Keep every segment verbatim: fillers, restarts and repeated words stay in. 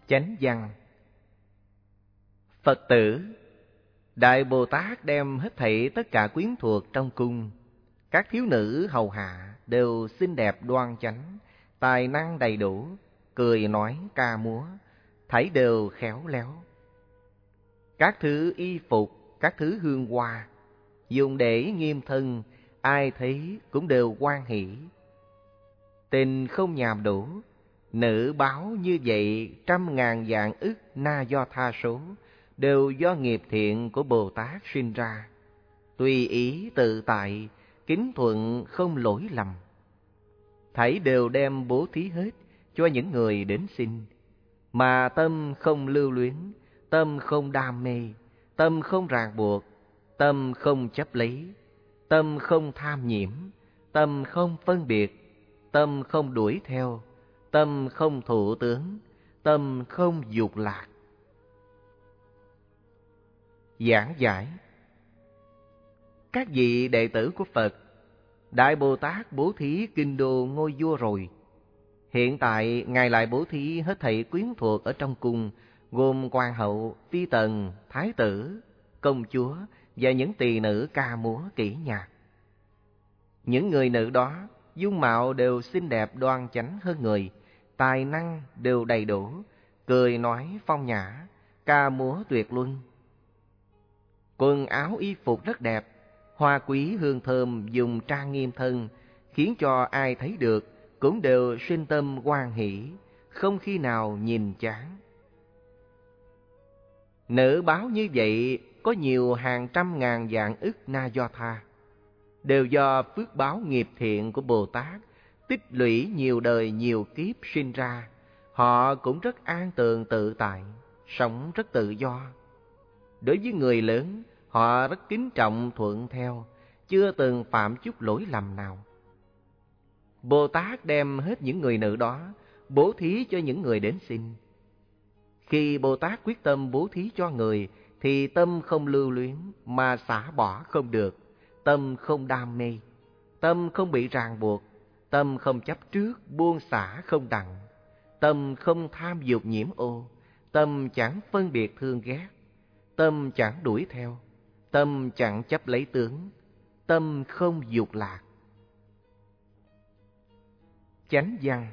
Chánh văn. Phật tử, Đại Bồ Tát đem hết thảy tất cả quyến thuộc trong cung, các thiếu nữ hầu hạ đều xinh đẹp đoan chánh, tài năng đầy đủ, cười nói ca múa, thảy đều khéo léo. Các thứ y phục, các thứ hương hoa, dùng để nghiêm thân, ai thấy cũng đều hoan hỷ. Tình không nhàm đủ, nữ báo như vậy trăm ngàn vạn ức na do tha số, đều do nghiệp thiện của Bồ Tát sinh ra. Tùy ý tự tại, kính thuận không lỗi lầm. Thảy đều đem bố thí hết cho những người đến xin, mà tâm không lưu luyến, tâm không đam mê, tâm không ràng buộc, tâm không chấp lấy, tâm không tham nhiễm, tâm không phân biệt, tâm không đuổi theo, tâm không thụ tướng, tâm không dục lạc. Giảng giải. Các vị đệ tử của Phật, Đại Bồ Tát bố thí kinh đô ngôi vua rồi. Hiện tại Ngài lại bố thí hết thảy quyến thuộc ở trong cung, gồm hoàng hậu, phi tần, thái tử, công chúa và những tỳ nữ ca múa kỹ nhạc. Những người nữ đó dung mạo đều xinh đẹp đoan chánh hơn người, tài năng đều đầy đủ, cười nói phong nhã, ca múa tuyệt luân. Quần áo y phục rất đẹp, hoa quý hương thơm dùng trang nghiêm thân, khiến cho ai thấy được cũng đều sinh tâm hoan hỷ, không khi nào nhìn chán. Nữ báo như vậy có nhiều hàng trăm ngàn vạn ức na do tha, đều do phước báo nghiệp thiện của Bồ Tát tích lũy nhiều đời nhiều kiếp sinh ra. Họ cũng rất an tường tự tại, sống rất tự do. Đối với người lớn, họ rất kính trọng thuận theo, chưa từng phạm chút lỗi lầm nào. Bồ Tát đem hết những người nữ đó bố thí cho những người đến xin. Khi Bồ Tát quyết tâm bố thí cho người, thì tâm không lưu luyến mà xả bỏ không được, tâm không đam mê, tâm không bị ràng buộc, tâm không chấp trước buông xả không đặng, tâm không tham dục nhiễm ô, tâm chẳng phân biệt thương ghét, tâm chẳng đuổi theo, tâm chẳng chấp lấy tướng, tâm không dục lạc. Chánh văn.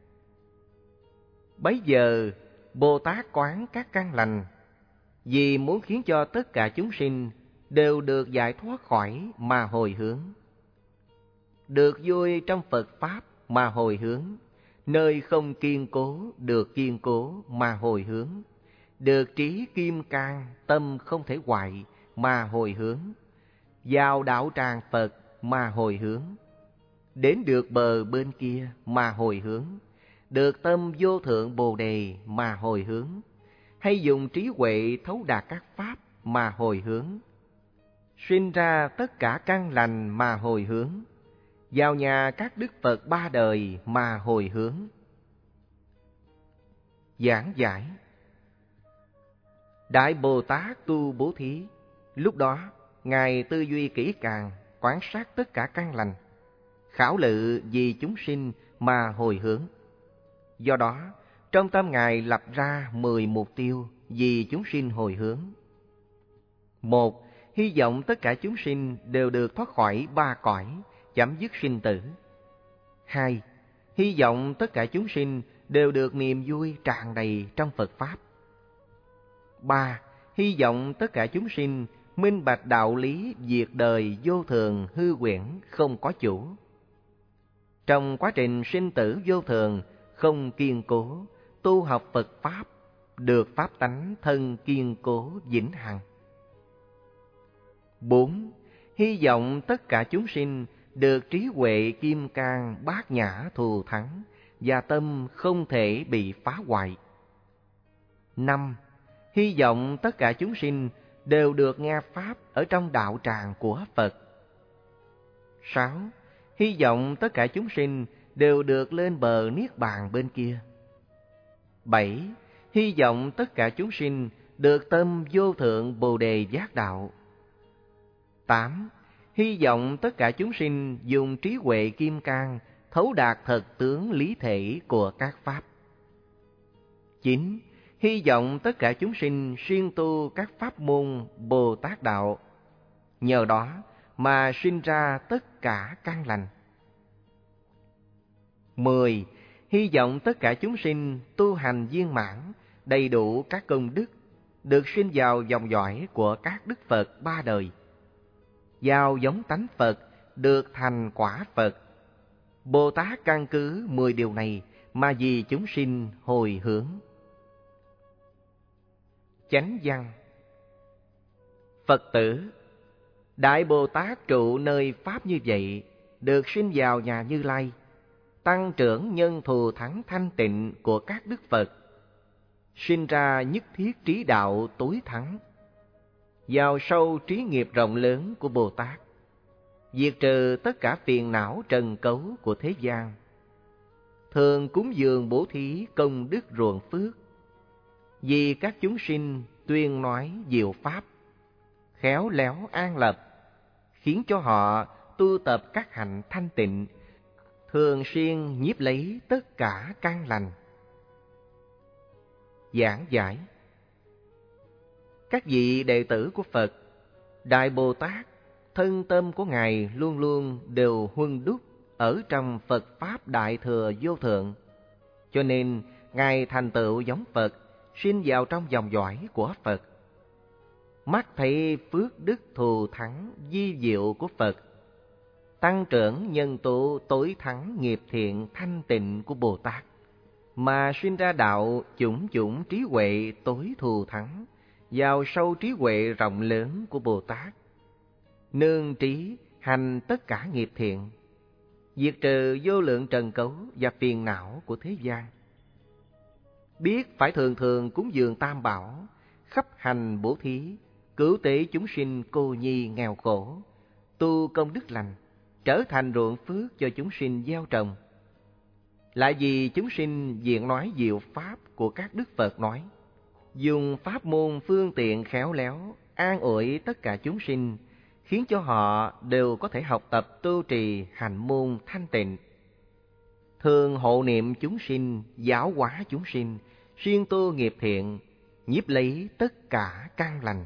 Bấy giờ Bồ Tát quán các căn lành, vì muốn khiến cho tất cả chúng sinh đều được giải thoát khỏi mà hồi hướng, được vui trong Phật Pháp mà hồi hướng, nơi không kiên cố được kiên cố mà hồi hướng, được trí kim cang tâm không thể hoại mà hồi hướng, vào đạo tràng Phật mà hồi hướng, đến được bờ bên kia mà hồi hướng, được tâm vô thượng Bồ Đề mà hồi hướng, hay dùng trí huệ thấu đạt các pháp mà hồi hướng, sinh ra tất cả căn lành mà hồi hướng, vào nhà các đức Phật ba đời mà hồi hướng. Giảng giải. Đại Bồ Tát tu bố thí, lúc đó Ngài tư duy kỹ càng, quan sát tất cả căn lành, khảo lự vì chúng sinh mà hồi hướng. Do đó, trong tâm Ngài lập ra mười mục tiêu vì chúng sinh hồi hướng. Một, hy vọng tất cả chúng sinh đều được thoát khỏi ba cõi, chấm dứt sinh tử. Hai, hy vọng tất cả chúng sinh đều được niềm vui tràn đầy trong Phật Pháp. Ba, hy vọng tất cả chúng sinh minh bạch đạo lý việc đời vô thường hư huyễn không có chủ. Trong quá trình sinh tử vô thường không kiên cố, tu học Phật Pháp được pháp tánh thân kiên cố vĩnh hằng. Bốn, hy vọng tất cả chúng sinh được trí huệ kim cang bát nhã thù thắng và tâm không thể bị phá hoại. Năm, hy vọng tất cả chúng sinh đều được nghe pháp ở trong đạo tràng của Phật. Sáu, hy vọng tất cả chúng sinh đều được lên bờ niết bàn bên kia. Bảy, hy vọng tất cả chúng sinh được tâm vô thượng Bồ Đề giác đạo. Tám, hy vọng tất cả chúng sinh dùng trí huệ kim cang thấu đạt thật tướng lý thể của các pháp. Chín, hy vọng tất cả chúng sinh siêng tu các pháp môn Bồ Tát đạo, nhờ đó mà sinh ra tất cả căn lành. Mười. Hy vọng tất cả chúng sinh tu hành viên mãn, đầy đủ các công đức, được sinh vào dòng dõi của các đức Phật ba đời, vào giống tánh Phật, được thành quả Phật. Bồ Tát căn cứ mười điều này mà vì chúng sinh hồi hướng. Chánh văn. Phật tử, Đại Bồ Tát trụ nơi Pháp như vậy, được sinh vào nhà Như Lai, tăng trưởng nhân thù thắng thanh tịnh của các đức Phật, sinh ra nhất thiết trí đạo tối thắng, vào sâu trí nghiệp rộng lớn của Bồ Tát, diệt trừ tất cả phiền não trần cấu của thế gian, thường cúng dường bố thí công đức ruộng phước, vì các chúng sinh tuyên nói diệu pháp, khéo léo an lập, khiến cho họ tu tập các hạnh thanh tịnh, thường xuyên nhiếp lấy tất cả căn lành. Giảng giải. Các vị đệ tử của Phật, Đại Bồ Tát, thân tâm của Ngài luôn luôn đều huân đúc ở trong Phật Pháp Đại Thừa Vô Thượng, cho nên Ngài thành tựu giống Phật, sinh vào trong dòng dõi của Phật. Mắt thấy phước đức thù thắng di diệu của Phật, tăng trưởng nhân tố tối thắng nghiệp thiện thanh tịnh của Bồ Tát, mà sinh ra đạo chủng chủng trí huệ tối thù thắng, vào sâu trí huệ rộng lớn của Bồ Tát, nương trí hành tất cả nghiệp thiện, diệt trừ vô lượng trần cấu và phiền não của thế gian. Biết phải thường thường cúng dường Tam Bảo, khắp hành bố thí, cứu tế chúng sinh cô nhi nghèo khổ, tu công đức lành, trở thành ruộng phước cho chúng sinh gieo trồng. Lại vì chúng sinh diện nói diệu pháp của các đức Phật nói, dùng pháp môn phương tiện khéo léo, an ủi tất cả chúng sinh, khiến cho họ đều có thể học tập tu trì hành môn thanh tịnh. Thường hộ niệm chúng sinh, giáo hóa chúng sinh, siêng tu nghiệp thiện, nhiếp lấy tất cả căn lành.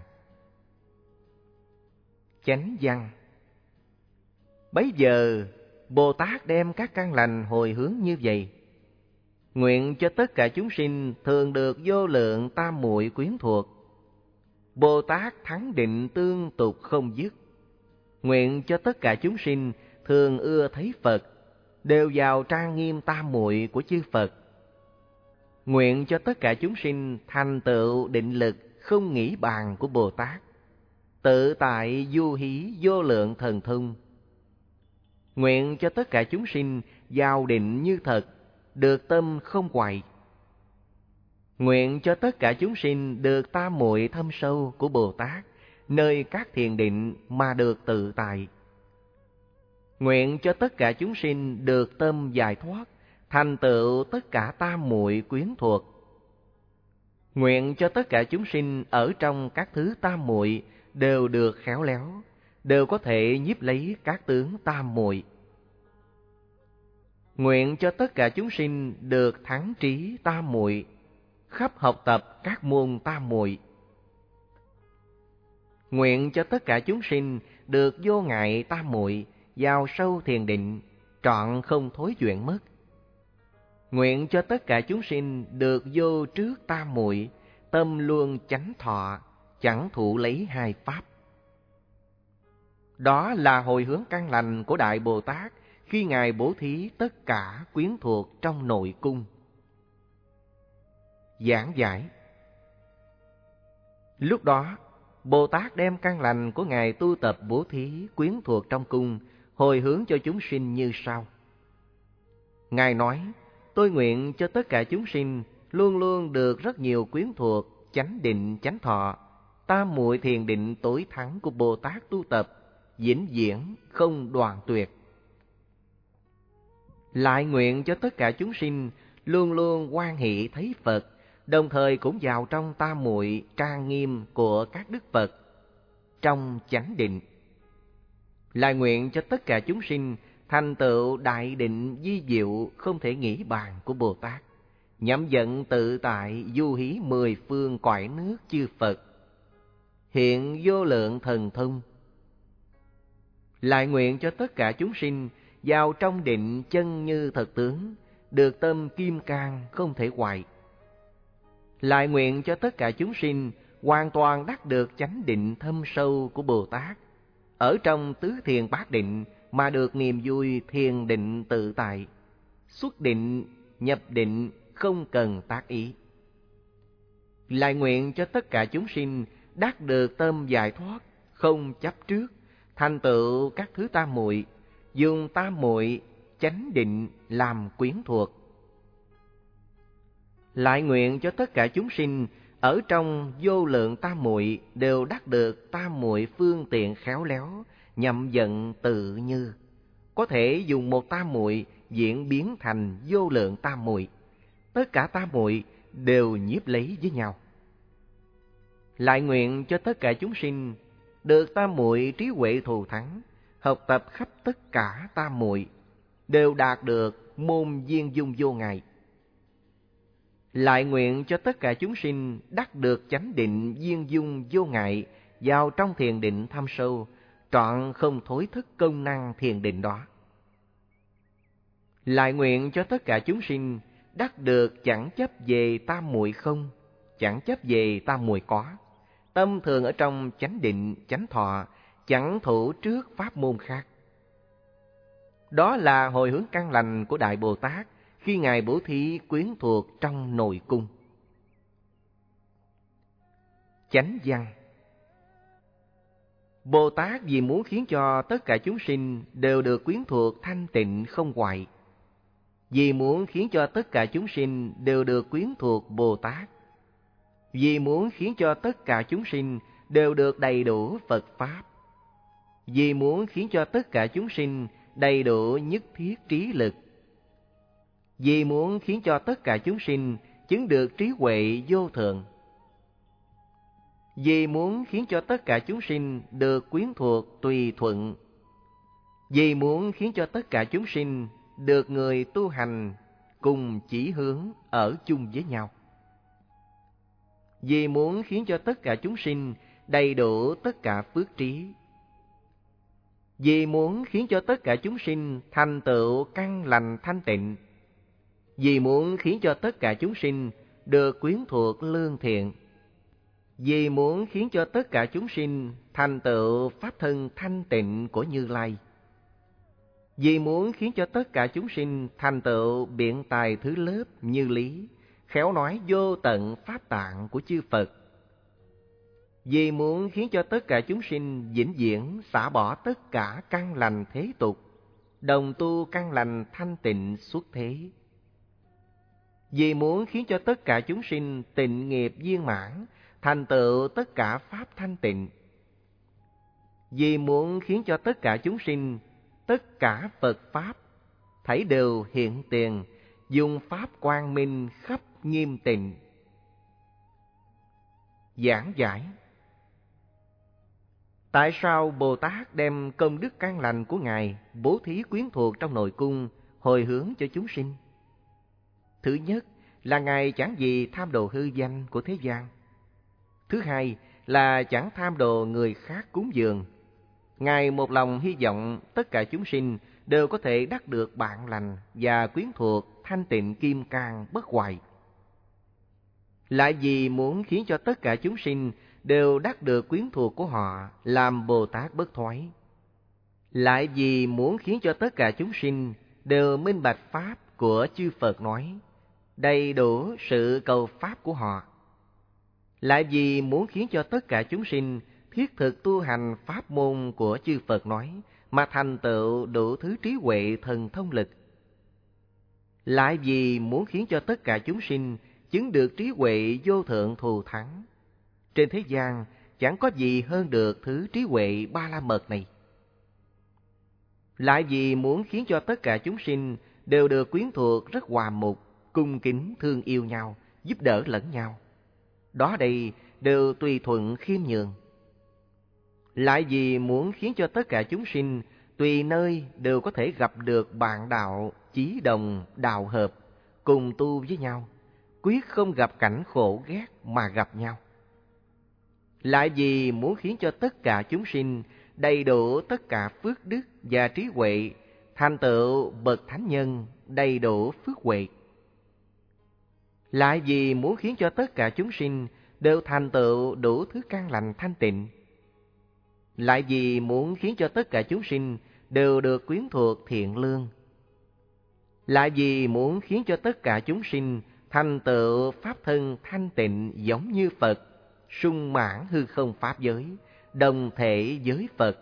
Chánh văn. Bấy giờ Bồ Tát đem các căn lành hồi hướng như vậy, nguyện cho tất cả chúng sinh thường được vô lượng tam muội quyến thuộc. Bồ Tát thắng định tương tục không dứt, nguyện cho tất cả chúng sinh thường ưa thấy Phật, đều vào trang nghiêm tam muội của chư Phật. Nguyện cho tất cả chúng sinh thành tựu định lực không nghĩ bàn của Bồ Tát, tự tại du hí vô lượng thần thông. Nguyện cho tất cả chúng sinh vào định như thật, được tâm không quậy. Nguyện cho tất cả chúng sinh được tam muội thâm sâu của Bồ Tát, nơi các thiền định mà được tự tại. Nguyện cho tất cả chúng sinh được tâm giải thoát, thành tựu tất cả tam muội quyến thuộc. Nguyện cho tất cả chúng sinh ở trong các thứ tam muội đều được khéo léo, đều có thể nhiếp lấy các tướng tam muội. Nguyện cho tất cả chúng sinh được thắng trí tam muội, khắp học tập các môn tam muội. Nguyện cho tất cả chúng sinh được vô ngại tam muội, vào sâu thiền định, trọn không thối chuyển mất. Nguyện cho tất cả chúng sinh được vô trước tam muội, tâm luôn chánh thọ, chẳng thụ lấy hai pháp. Đó là hồi hướng căn lành của Đại Bồ Tát khi Ngài bố thí tất cả quyến thuộc trong nội cung. Giảng giải. Lúc đó, Bồ Tát đem căn lành của Ngài tu tập bố thí quyến thuộc trong cung, hồi hướng cho chúng sinh như sau. Ngài nói, tôi nguyện cho tất cả chúng sinh luôn luôn được rất nhiều quyến thuộc, chánh định, chánh thọ, tam muội thiền định tối thắng của Bồ Tát tu tập, vĩnh viễn không đoạn tuyệt. Lại nguyện cho tất cả chúng sinh luôn luôn hoan hỷ thấy Phật, đồng thời cũng vào trong tam muội trang nghiêm của các đức Phật, trong chánh định. Lại nguyện cho tất cả chúng sinh thành tựu đại định vi diệu không thể nghĩ bàn của Bồ Tát, nhậm vận tự tại, du hí mười phương cõi nước chư Phật, hiện vô lượng thần thông. Lại nguyện cho tất cả chúng sinh vào trong định chân như thật tướng, được tâm kim cang không thể hoại. Lại nguyện cho tất cả chúng sinh hoàn toàn đắc được chánh định thâm sâu của Bồ Tát, ở trong tứ thiền bát định mà được niềm vui thiền định tự tại, xuất định, nhập định không cần tác ý. Lại nguyện cho tất cả chúng sinh đắc được tâm giải thoát, không chấp trước, thành tựu các thứ tam muội, dùng tam muội chánh định làm quyến thuộc. Lại nguyện cho tất cả chúng sinh ở trong vô lượng tam muội đều đắc được tam muội phương tiện khéo léo, nhậm vận tự như, có thể dùng một tam muội diễn biến thành vô lượng tam muội, tất cả tam muội đều nhiếp lấy với nhau. Lại nguyện cho tất cả chúng sinh được tam muội trí huệ thù thắng, học tập khắp tất cả tam muội, đều đạt được môn viên dung vô ngại. Lại nguyện cho tất cả chúng sinh đắc được chánh định viên dung vô ngại, vào trong thiền định thâm sâu, trọn không thối thức công năng thiền định đó. Lại nguyện cho tất cả chúng sinh đắc được chẳng chấp về tam muội không, chẳng chấp về tam muội có, tâm thường ở trong chánh định chánh thọ, chẳng thủ trước pháp môn khác. Đó là hồi hướng căn lành của Đại Bồ Tát khi Ngài bố thí quyến thuộc trong nội cung. Chánh văn. Bồ Tát vì muốn khiến cho tất cả chúng sinh đều được quyến thuộc thanh tịnh không hoại, vì muốn khiến cho tất cả chúng sinh đều được quyến thuộc Bồ Tát, vì muốn khiến cho tất cả chúng sinh đều được đầy đủ Phật Pháp, vì muốn khiến cho tất cả chúng sinh đầy đủ nhất thiết trí lực, vì muốn khiến cho tất cả chúng sinh chứng được trí huệ vô thượng, vì muốn khiến cho tất cả chúng sinh được quyến thuộc tùy thuận, vì muốn khiến cho tất cả chúng sinh được người tu hành cùng chỉ hướng ở chung với nhau, vì muốn khiến cho tất cả chúng sinh đầy đủ tất cả phước trí, vì muốn khiến cho tất cả chúng sinh thành tựu căn lành thanh tịnh, vì muốn khiến cho tất cả chúng sinh được quyến thuộc lương thiện, vì muốn khiến cho tất cả chúng sinh thành tựu pháp thân thanh tịnh của Như Lai, vì muốn khiến cho tất cả chúng sinh thành tựu biện tài thứ lớp như lý, khéo nói vô tận pháp tạng của chư Phật, vì muốn khiến cho tất cả chúng sinh vĩnh viễn xả bỏ tất cả căn lành thế tục, đồng tu căn lành thanh tịnh xuất thế, vì muốn khiến cho tất cả chúng sinh tịnh nghiệp viên mãn, thành tựu tất cả pháp thanh tịnh, vì muốn khiến cho tất cả chúng sinh, tất cả Phật Pháp, thảy đều hiện tiền, dùng Pháp quang minh khắp nghiêm tịnh. Giảng giải. Tại sao Bồ Tát đem công đức căn lành của Ngài bố thí quyến thuộc trong nội cung, hồi hướng cho chúng sinh? Thứ nhất là Ngài chẳng vì tham đồ hư danh của thế gian. Thứ hai là chẳng tham đồ người khác cúng dường. Ngài một lòng hy vọng tất cả chúng sinh đều có thể đắc được bạn lành và quyến thuộc thanh tịnh kim cang bất hoại. Lại vì muốn khiến cho tất cả chúng sinh đều đắc được quyến thuộc của họ làm Bồ Tát bất thoái. Lại vì muốn khiến cho tất cả chúng sinh đều minh bạch Pháp của chư Phật nói, đầy đủ sự cầu Pháp của họ. Lại vì muốn khiến cho tất cả chúng sinh thiết thực tu hành pháp môn của chư Phật nói, mà thành tựu đủ thứ trí huệ thần thông lực. Lại vì muốn khiến cho tất cả chúng sinh chứng được trí huệ vô thượng thù thắng. Trên thế gian chẳng có gì hơn được thứ trí huệ ba la mật này. Lại vì muốn khiến cho tất cả chúng sinh đều được quyến thuộc rất hòa mục, cung kính thương yêu nhau, giúp đỡ lẫn nhau. Đó đây đều tùy thuận khiêm nhường. Lại vì muốn khiến cho tất cả chúng sinh tùy nơi đều có thể gặp được bạn đạo, chí đồng, đạo hợp, cùng tu với nhau, quyết không gặp cảnh khổ ghét mà gặp nhau. Lại vì muốn khiến cho tất cả chúng sinh đầy đủ tất cả phước đức và trí huệ, thành tựu bậc thánh nhân đầy đủ phước huệ. Lại vì muốn khiến cho tất cả chúng sinh đều thành tựu đủ thứ căn lành thanh tịnh. Lại vì muốn khiến cho tất cả chúng sinh đều được quyến thuộc thiện lương. Lại vì muốn khiến cho tất cả chúng sinh thành tựu pháp thân thanh tịnh giống như Phật, sung mãn hư không pháp giới, đồng thể với Phật.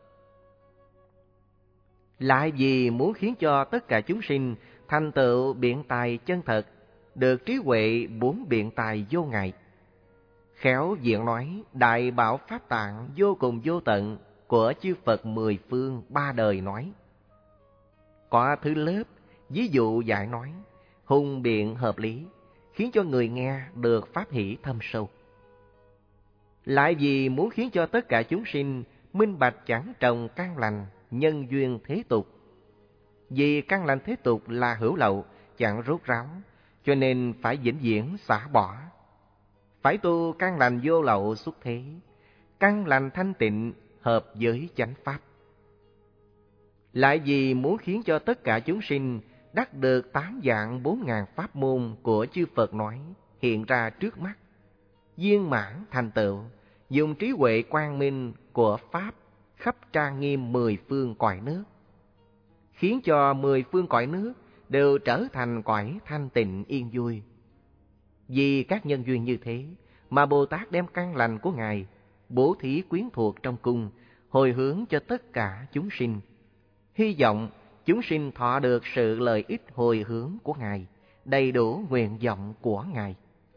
Lại vì muốn khiến cho tất cả chúng sinh thành tựu biện tài chân thật, được trí huệ bốn biện tài vô ngại. Khéo diện nói đại bảo pháp tạng vô cùng vô tận của chư Phật mười phương ba đời nói. Có thứ lớp, ví dụ giải nói, hùng biện hợp lý, khiến cho người nghe được pháp hỷ thâm sâu. Lại vì muốn khiến cho tất cả chúng sinh minh bạch chẳng trồng căn lành, nhân duyên thế tục. Vì căn lành thế tục là hữu lậu, chẳng rốt ráo, cho nên phải vĩnh viễn xả bỏ. Phải tu căn lành vô lậu xuất thế, căn lành thanh tịnh hợp với chánh pháp. Lại vì muốn khiến cho tất cả chúng sinh đắc được tám vạn bốn ngàn pháp môn của chư Phật nói hiện ra trước mắt, viên mãn thành tựu, dùng trí huệ quang minh của pháp khắp trang nghiêm mười phương cõi nước, khiến cho mười phương cõi nước đều trở thành cõi thanh tịnh yên vui. Vì các nhân duyên như thế mà Bồ Tát đem căn lành của Ngài bố thí quyến thuộc trong cung, hồi hướng cho tất cả chúng sinh, hy vọng chúng sinh thọ được sự lợi ích hồi hướng của Ngài, đầy đủ nguyện vọng của Ngài.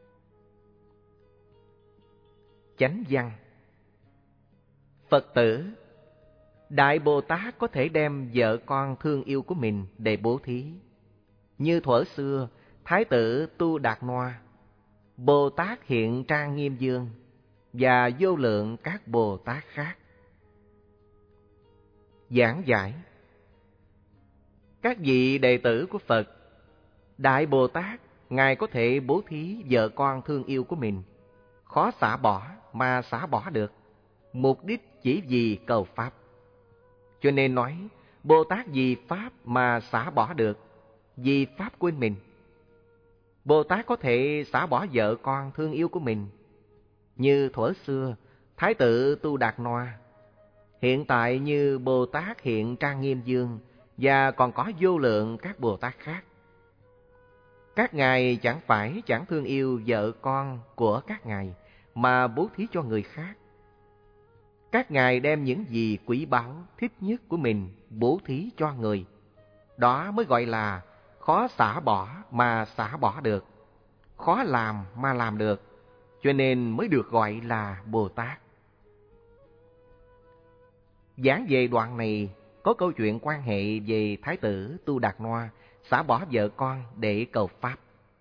Chánh văn. Phật tử, Đại Bồ Tát có thể đem vợ con thương yêu của mình để bố thí. Như thuở xưa, Thái tử Tu Đạt Noa, Bồ Tát hiện Trang Nghiêm Dương và vô lượng các Bồ Tát khác. Giảng giải. Các vị đệ tử của Phật, Đại Bồ Tát, Ngài có thể bố thí vợ con thương yêu của mình, khó xả bỏ mà xả bỏ được, mục đích chỉ vì cầu Pháp. Cho nên nói, Bồ Tát vì Pháp mà xả bỏ được, vì Pháp quên mình. Bồ Tát có thể xả bỏ vợ con thương yêu của mình. Như thuở xưa, Thái tử Tu Đạt Noa, hiện tại như Bồ Tát hiện Trang Nghiêm Dương, và còn có vô lượng các Bồ Tát khác. Các ngài chẳng phải chẳng thương yêu vợ con của các ngài, mà bố thí cho người khác. Các ngài đem những gì quý báu, thích nhất của mình bố thí cho người. Đó mới gọi là khó xả bỏ mà xả bỏ được, khó làm mà làm được, cho nên mới được gọi là Bồ Tát. Giảng về đoạn này có câu chuyện quan hệ về Thái tử Tu Đạt Noa xả bỏ vợ con để cầu Pháp.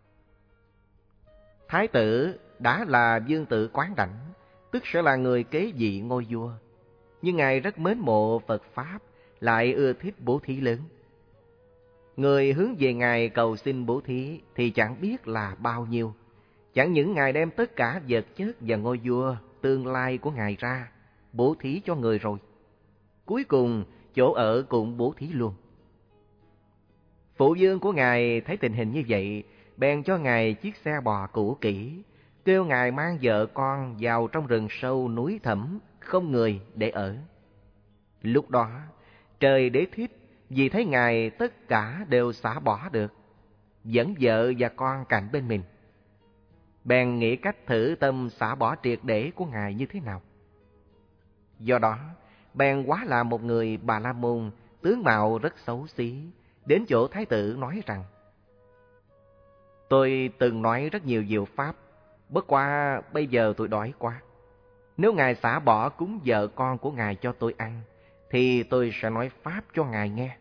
Thái tử đã là vương tử quán đảnh, tức sẽ là người kế vị ngôi vua. Nhưng ngài rất mến mộ Phật Pháp, lại ưa thích bố thí lớn. Người hướng về ngài cầu xin bố thí thì chẳng biết là bao nhiêu. Chẳng những ngài đem tất cả vật chất và ngôi vua tương lai của ngài ra bố thí cho người rồi, cuối cùng chỗ ở cũng bố thí luôn. Phụ vương của ngài thấy tình hình như vậy, bèn cho ngài chiếc xe bò cũ kỹ, kêu ngài mang vợ con vào trong rừng sâu núi thẳm không người để ở. Lúc đó trời Đế thích vì thấy ngài tất cả đều xả bỏ được, dẫn vợ và con cạnh bên mình, bèn nghĩ cách thử tâm xả bỏ triệt để của ngài như thế nào. Do đó bèn hóa là một người Bà La Môn, tướng mạo rất xấu xí, đến chỗ Thái tử nói rằng: Tôi từng nói rất nhiều diệu pháp, bất quá bây giờ tôi đói quá. Nếu ngài xả bỏ cúng vợ con của ngài cho tôi ăn, thì tôi sẽ nói pháp cho ngài nghe.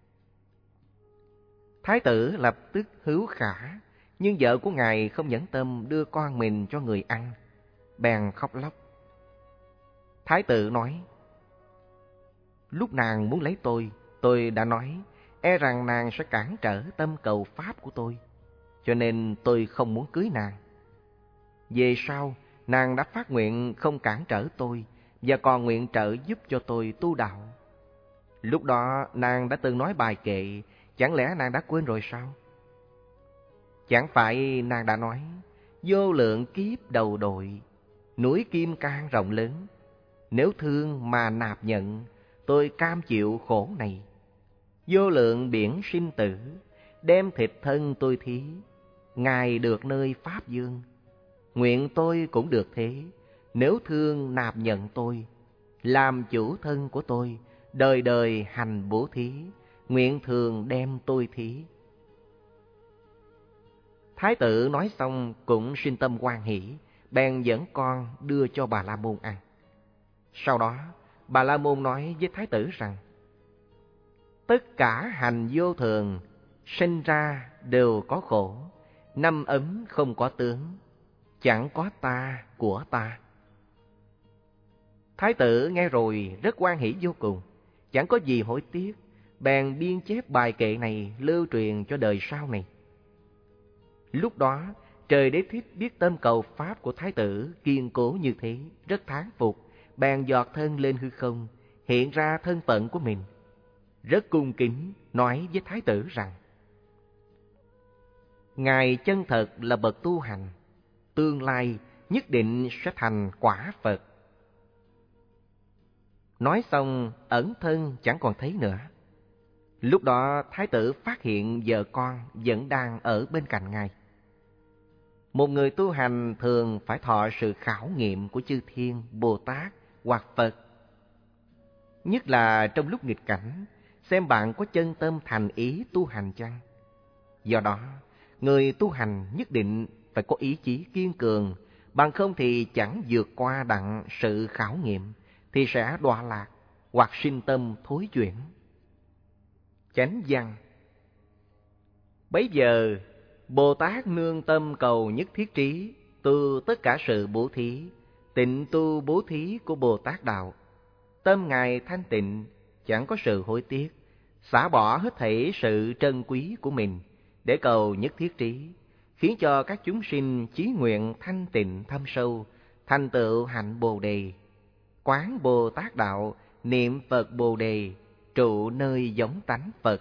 Thái tử lập tức hữu khả, nhưng vợ của ngài không nhẫn tâm đưa con mình cho người ăn, bèn khóc lóc. Thái tử nói: Lúc nàng muốn lấy tôi, tôi đã nói, e rằng nàng sẽ cản trở tâm cầu pháp của tôi. cho nên tôi không muốn cưới nàng. Về sau, nàng đã phát nguyện không cản trở tôi và còn nguyện trợ giúp cho tôi tu đạo. Lúc đó nàng đã từng nói bài kệ, chẳng lẽ nàng đã quên rồi sao? Chẳng phải nàng đã nói, vô lượng kiếp đầu đội, núi Kim Cang rộng lớn, nếu thương mà nạp nhận, tôi cam chịu khổ này. Vô lượng biển sinh tử, đem thịt thân tôi thí, Ngài được nơi Pháp Dương. Nguyện tôi cũng được thế, nếu thương nạp nhận tôi, làm chủ thân của tôi, đời đời hành bố thí, nguyện thường đem tôi thí. Thái tử nói xong cũng sinh tâm hoan hỷ, bèn dẫn con đưa cho Bà La Môn ăn. Sau đó, Bà La Môn nói với Thái tử rằng, tất cả hành vô thường, sinh ra đều có khổ, năm ấm không có tướng, chẳng có ta của ta. Thái tử nghe rồi rất hoan hỷ vô cùng, chẳng có gì hối tiếc, bèn biên chép bài kệ này lưu truyền cho đời sau này. Lúc đó, Trời Đế Thích biết tâm cầu pháp của Thái tử kiên cố như thế, rất thán phục, bèn giọt thân lên hư không, hiện ra thân phận của mình. Rất cung kính nói với Thái tử rằng, Ngài chân thật là bậc tu hành, tương lai nhất định sẽ thành quả Phật. Nói xong ẩn thân chẳng còn thấy nữa. Lúc đó Thái tử phát hiện vợ con vẫn đang ở bên cạnh Ngài. Một người tu hành thường phải thọ sự khảo nghiệm của chư thiên, Bồ Tát hoặc Phật. Nhất là trong lúc nghịch cảnh, xem bạn có chân tâm thành ý tu hành chăng. Do đó, người tu hành nhất định phải có ý chí kiên cường, bằng không thì chẳng vượt qua đặng sự khảo nghiệm, thì sẽ đọa lạc hoặc sinh tâm thối chuyển. Chánh văn. Bấy giờ, Bồ Tát nương tâm cầu nhất thiết trí, tu tất cả sự bố thí, tịnh tu bố thí của Bồ Tát đạo. Tâm Ngài thanh tịnh, chẳng có sự hối tiếc, xả bỏ hết thảy sự trân quý của mình để cầu nhất thiết trí, khiến cho các chúng sinh chí nguyện thanh tịnh thâm sâu, thành tựu hạnh Bồ Đề. Quán Bồ Tát đạo, niệm Phật Bồ Đề, trụ nơi giống tánh Phật.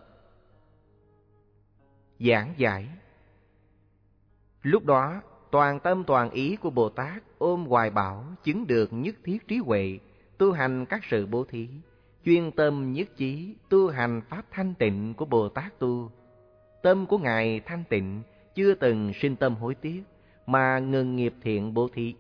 Giảng giải. Lúc đó, toàn tâm toàn ý của Bồ Tát ôm hoài bão chứng được nhất thiết trí huệ, tu hành các sự bố thí, chuyên tâm nhất chí tu hành pháp thanh tịnh của Bồ Tát tu. Tâm của Ngài thanh tịnh, chưa từng sinh tâm hối tiếc, mà ngừng nghiệp thiện bố thí.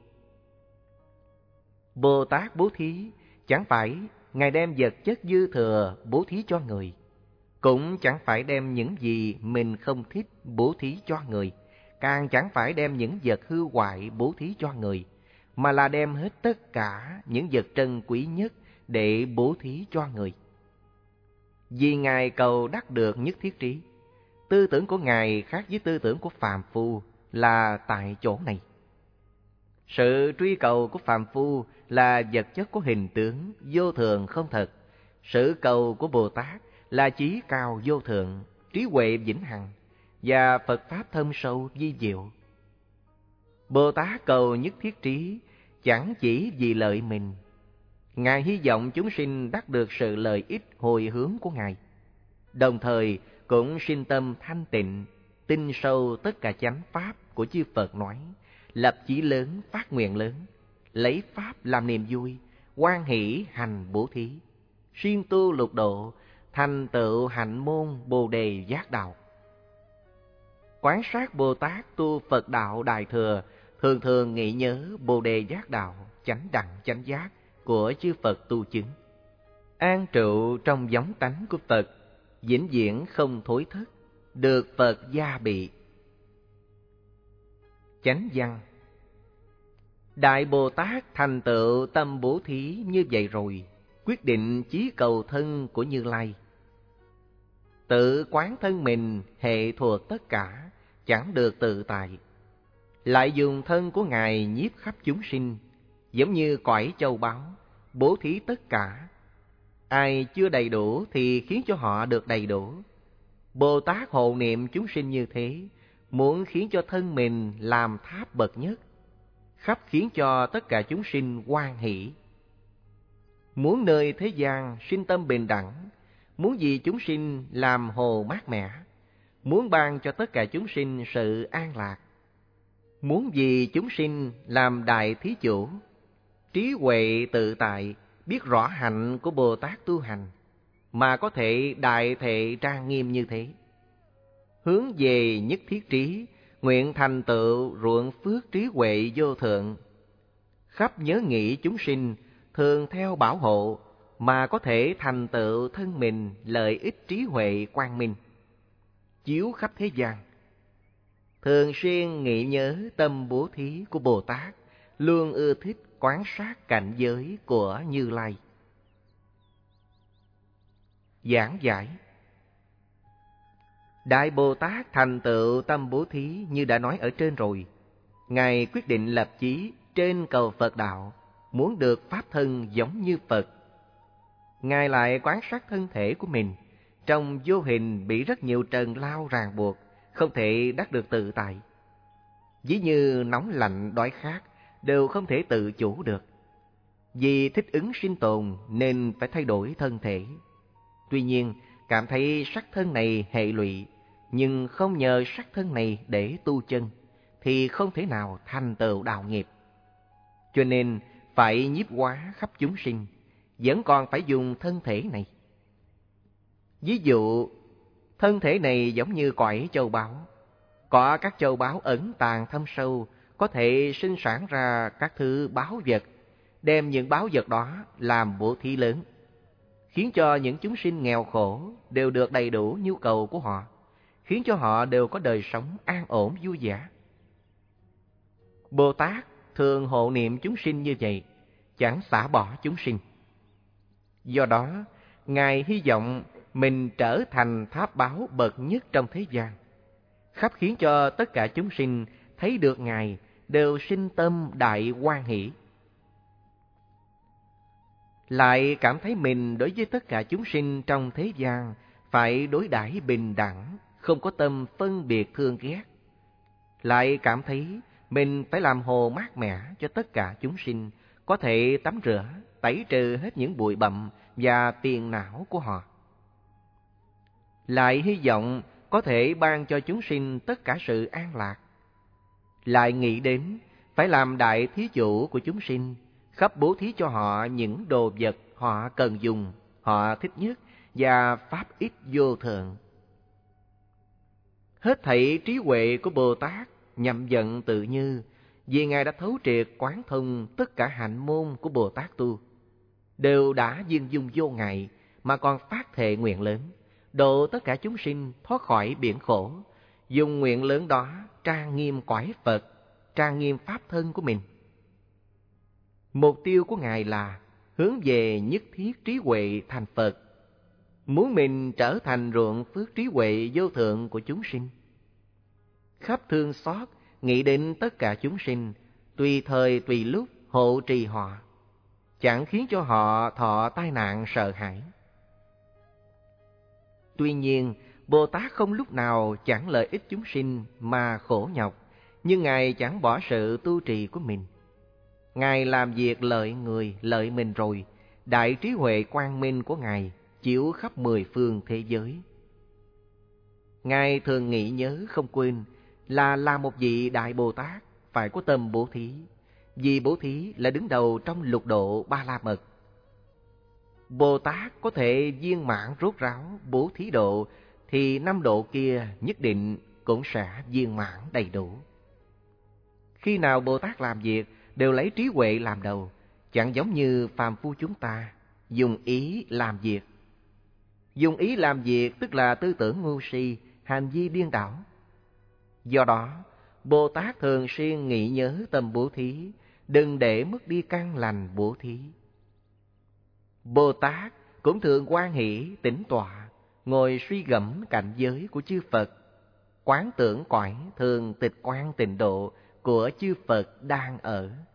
Bồ Tát bố thí chẳng phải Ngài đem vật chất dư thừa bố thí cho người, cũng chẳng phải đem những gì mình không thích bố thí cho người, càng chẳng phải đem những vật hư hoại bố thí cho người, mà là đem hết tất cả những vật trân quý nhất để bố thí cho người. Vì Ngài cầu đắc được nhất thiết trí, tư tưởng của Ngài khác với tư tưởng của phàm phu là tại chỗ này. Sự truy cầu của phàm phu là vật chất có hình tướng, vô thường không thật. Sự cầu của Bồ Tát là trí cao vô thượng, trí huệ vĩnh hằng, và Phật Pháp thâm sâu vi diệu. Bồ Tát cầu nhất thiết trí chẳng chỉ vì lợi mình. Ngài hy vọng chúng sinh đắc được sự lợi ích hồi hướng của Ngài, đồng thời cũng sinh tâm thanh tịnh, tin sâu tất cả chánh Pháp của chư Phật nói, lập chí lớn, phát nguyện lớn, lấy Pháp làm niềm vui, hoan hỷ hành bố thí, siêng tu lục độ, thành tựu hạnh môn Bồ Đề giác đạo. Quán sát Bồ Tát tu Phật đạo Đại Thừa, thường thường nghĩ nhớ Bồ Đề giác đạo, chánh đẳng chánh giác của chư Phật tu chứng, an trụ trong giống tánh của Phật, vĩnh viễn không thối thất, được Phật gia bị. Chánh văn. Đại Bồ Tát thành tựu tâm bố thí như vậy rồi, quyết định chí cầu thân của Như Lai. Tự quán thân mình hệ thuộc tất cả, chẳng được tự tại. Lại dùng thân của Ngài nhiếp khắp chúng sinh, giống như cõi châu báu, bố thí tất cả. Ai chưa đầy đủ thì khiến cho họ được đầy đủ. Bồ Tát hộ niệm chúng sinh như thế, muốn khiến cho thân mình làm tháp bậc nhất, khắp khiến cho tất cả chúng sinh hoan hỷ. Muốn nơi thế gian sinh tâm bình đẳng, muốn vì chúng sinh làm hồ mát mẻ, muốn ban cho tất cả chúng sinh sự an lạc, muốn vì chúng sinh làm đại thí chủ, trí huệ tự tại, biết rõ hạnh của Bồ Tát tu hành, mà có thể đại thệ trang nghiêm như thế. Hướng về nhất thiết trí, nguyện thành tựu ruộng phước trí huệ vô thượng. Khắp nhớ nghĩ chúng sinh, thường theo bảo hộ, mà có thể thành tựu thân mình lợi ích trí huệ quang minh, chiếu khắp thế gian. Thường xuyên nghĩ nhớ tâm bố thí của Bồ Tát, luôn ưa thích quán sát cảnh giới của Như Lai. Giảng giải. Đại Bồ Tát thành tựu tâm bố thí như đã nói ở trên rồi. Ngài quyết định lập chí trên cầu Phật đạo, muốn được pháp thân giống như Phật. Ngài lại quán sát thân thể của mình, trong vô hình bị rất nhiều trần lao ràng buộc, không thể đắc được tự tại. Ví như nóng lạnh đói khát đều không thể tự chủ được. Vì thích ứng sinh tồn nên phải thay đổi thân thể. Tuy nhiên, cảm thấy sắc thân này hệ lụy, nhưng không nhờ sắc thân này để tu chân, thì không thể nào thành tựu đạo nghiệp. Cho nên phải nhiếp hóa khắp chúng sinh, vẫn còn phải dùng thân thể này. Ví dụ, thân thể này giống như cõi châu báu. Có các châu báu ẩn tàng thâm sâu, có thể sinh sản ra các thứ báu vật, đem những báu vật đó làm bố thí lớn, khiến cho những chúng sinh nghèo khổ đều được đầy đủ nhu cầu của họ, khiến cho họ đều có đời sống an ổn vui vẻ. Bồ Tát thường hộ niệm chúng sinh như vậy, chẳng xả bỏ chúng sinh. Do đó, Ngài hy vọng mình trở thành tháp báo bậc nhất trong thế gian, khắp khiến cho tất cả chúng sinh thấy được Ngài đều sinh tâm đại hoan hỷ. Lại cảm thấy mình đối với tất cả chúng sinh trong thế gian phải đối đãi bình đẳng, không có tâm phân biệt thương ghét. Lại cảm thấy mình phải làm hồ mát mẻ cho tất cả chúng sinh, có thể tắm rửa, tẩy trừ hết những bụi bặm và phiền não của họ. Lại hy vọng có thể ban cho chúng sinh tất cả sự an lạc. Lại nghĩ đến phải làm đại thí chủ của chúng sinh, khắp bố thí cho họ những đồ vật họ cần dùng, họ thích nhất và pháp ích vô thượng. Hết thảy trí huệ của Bồ Tát nhậm vận tự như, vì Ngài đã thấu triệt quán thông tất cả hạnh môn của Bồ Tát tu, đều đã viên dung vô ngại, mà còn phát thệ nguyện lớn, độ tất cả chúng sinh thoát khỏi biển khổ, dùng nguyện lớn đó trang nghiêm cõi Phật, trang nghiêm pháp thân của mình. Mục tiêu của Ngài là hướng về nhất thiết trí huệ thành Phật, muốn mình trở thành ruộng phước trí huệ vô thượng của chúng sinh. Khắp thương xót, nghĩ đến tất cả chúng sinh, tùy thời tùy lúc hộ trì họ, chẳng khiến cho họ thọ tai nạn sợ hãi. Tuy nhiên, Bồ Tát không lúc nào chẳng lợi ích chúng sinh mà khổ nhọc, nhưng Ngài chẳng bỏ sự tu trì của mình. Ngài làm việc lợi người, lợi mình rồi, đại trí huệ quang minh của Ngài chiếu khắp mười phương thế giới. Ngài thường nghĩ nhớ không quên là là một vị Đại Bồ Tát phải có tâm bố thí, vì bố thí là đứng đầu trong lục độ Ba La Mật. Bồ Tát có thể viên mãn rốt ráo bố thí độ, thì năm độ kia nhất định cũng sẽ viên mãn đầy đủ. Khi nào Bồ Tát làm việc đều lấy trí huệ làm đầu, chẳng giống như phàm phu chúng ta dùng ý làm việc. Dùng ý làm việc tức là tư tưởng ngu si, hành vi điên đảo. Do đó, Bồ Tát thường xuyên nghĩ nhớ tâm bố thí, đừng để mất đi căn lành bố thí. Bồ Tát cũng thường hoan hỷ tĩnh tọa, ngồi suy gẫm cảnh giới của chư Phật, quán tưởng cõi thường tịch quan tịnh độ của chư Phật đang ở.